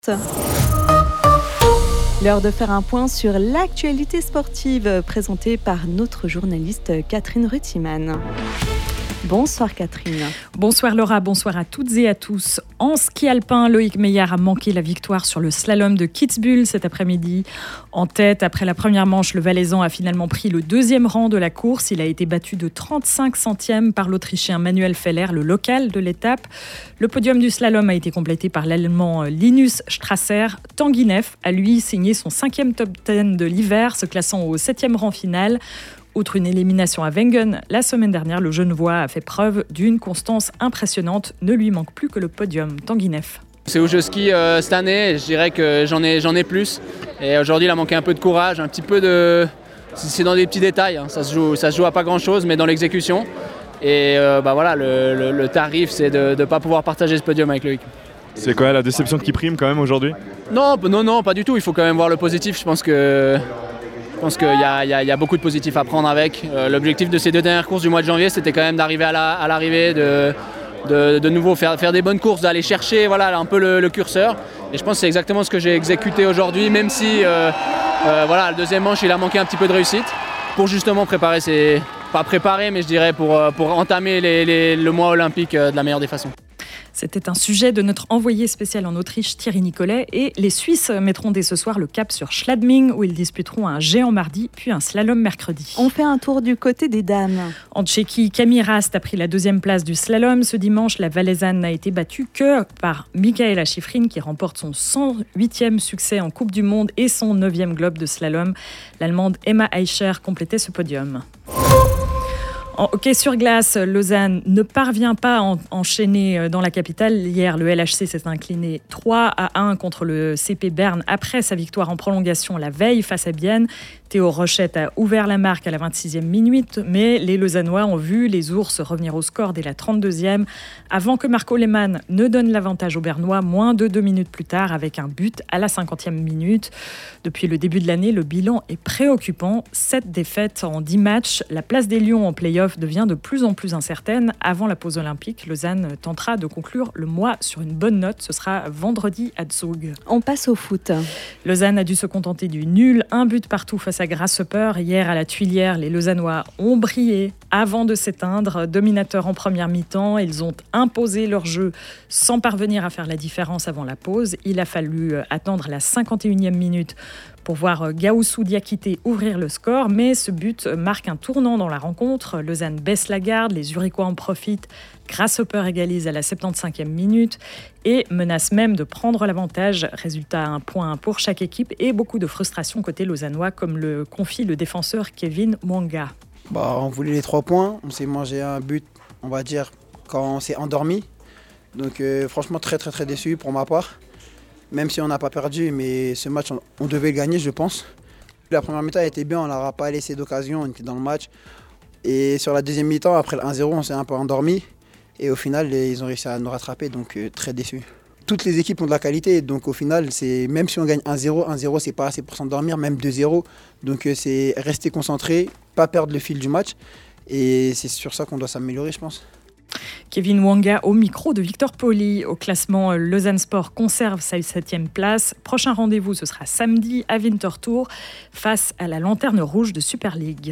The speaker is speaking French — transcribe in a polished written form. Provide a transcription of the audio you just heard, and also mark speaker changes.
Speaker 1: L'heure de faire un point sur l'actualité sportive présentée par notre journaliste Catherine Rutiman. Bonsoir Catherine.
Speaker 2: Bonsoir Laura, bonsoir à toutes et à tous. En ski alpin, Loïc Meillard a manqué la victoire sur le slalom de Kitzbühel cet après-midi. En tête, après la première manche, le Valaisan a finalement pris le deuxième rang de la course. Il a été battu de 35 centièmes par l'Autrichien Manuel Feller, le local de l'étape. Le podium du slalom a été complété par l'Allemand Linus Strasser. Tanguy Neff a lui signé son 5e top 10 de l'hiver, se classant au 7e rang final. Outre une élimination à Wengen, la semaine dernière, le Genevois a fait preuve d'une constance impressionnante. Ne lui manque plus que le podium. Tanguy Neff.
Speaker 3: C'est où je skie cette année, je dirais que j'en ai plus. Et aujourd'hui, il a manqué un peu de courage, un petit peu de... C'est dans des petits détails, hein. Ça se joue à pas grand-chose, mais dans l'exécution. Et voilà, le tarif, c'est de ne pas pouvoir partager ce podium avec Loïc.
Speaker 4: C'est quoi la déception qui prime quand même aujourd'hui ?
Speaker 3: Non, pas du tout. Il faut quand même voir le positif. Je pense qu'il y a beaucoup de positifs à prendre avec. L'objectif de ces deux dernières courses du mois de janvier, c'était quand même d'arriver à l'arrivée, de nouveau faire des bonnes courses, d'aller chercher un peu le curseur. Et je pense que c'est exactement ce que j'ai exécuté aujourd'hui, même si le deuxième manche, il a manqué un petit peu de réussite pour justement préparer mais je dirais pour entamer le mois olympique de la meilleure des façons.
Speaker 2: C'était un sujet de notre envoyé spécial en Autriche, Thierry Nicolet. Et les Suisses mettront dès ce soir le cap sur Schladming, où ils disputeront un géant mardi, puis un slalom mercredi.
Speaker 1: On fait un tour du côté des dames.
Speaker 2: En Tchéquie, Camille Rast a pris la deuxième place du slalom. Ce dimanche, la Valaisanne n'a été battue que par Michaela Schifrin, qui remporte son 108e succès en Coupe du Monde et son 9e globe de slalom. L'Allemande Emma Eicher complétait ce podium. En hockey sur glace, Lausanne ne parvient pas à enchaîner dans la capitale. Hier, le LHC s'est incliné 3-1 contre le CP Berne après sa victoire en prolongation la veille face à Bienne. Théo Rochette a ouvert la marque à la 26e minute, mais les Lausannois ont vu les ours revenir au score dès la 32e, avant que Marco Lehmann ne donne l'avantage aux Bernois moins de 2 minutes plus tard avec un but à la 50e minute. Depuis le début de l'année, le bilan est préoccupant. 7 défaites en 10 matchs. La place des Lions en play-off devient de plus en plus incertaine. Avant la pause olympique, Lausanne tentera de conclure le mois sur une bonne note. Ce sera vendredi à Zug.
Speaker 1: On passe au foot.
Speaker 2: Lausanne a dû se contenter du nul. Un but partout face à Grasshopper. Hier à la Tuilière, les Lausannois ont brillé avant de s'éteindre. Dominateurs en première mi-temps, ils ont imposé leur jeu sans parvenir à faire la différence avant la pause. Il a fallu attendre la 51e minute pour voir Gaussou Diakité ouvrir le score, mais ce but marque un tournant dans la rencontre. Lausanne baisse la garde, les Zurichois en profitent. Grasshopper égalise à la 75e minute et menace même de prendre l'avantage. Résultat, 1 point pour chaque équipe et beaucoup de frustration côté lausannois, comme le confie le défenseur Kevin Mwanga.
Speaker 5: On voulait les 3 points, on s'est mangé un but, on va dire, quand on s'est endormi. Donc franchement très très très déçu pour ma part. Même si on n'a pas perdu, mais ce match, on devait gagner, je pense. La première mi-temps était bien, on n'aura pas laissé d'occasion, on était dans le match. Et sur la deuxième mi-temps, après le 1-0, on s'est un peu endormi. Et au final, ils ont réussi à nous rattraper, donc très déçus. Toutes les équipes ont de la qualité, donc au final, même si on gagne 1-0, c'est pas assez pour s'endormir, même 2-0. Donc c'est rester concentré, pas perdre le fil du match. Et c'est sur ça qu'on doit s'améliorer, je pense.
Speaker 2: Kevin Mwanga au micro de Victor Poli. Au classement, Lausanne Sport conserve sa 7e place. Prochain rendez-vous, ce sera samedi à Winterthur face à la Lanterne Rouge de Super League.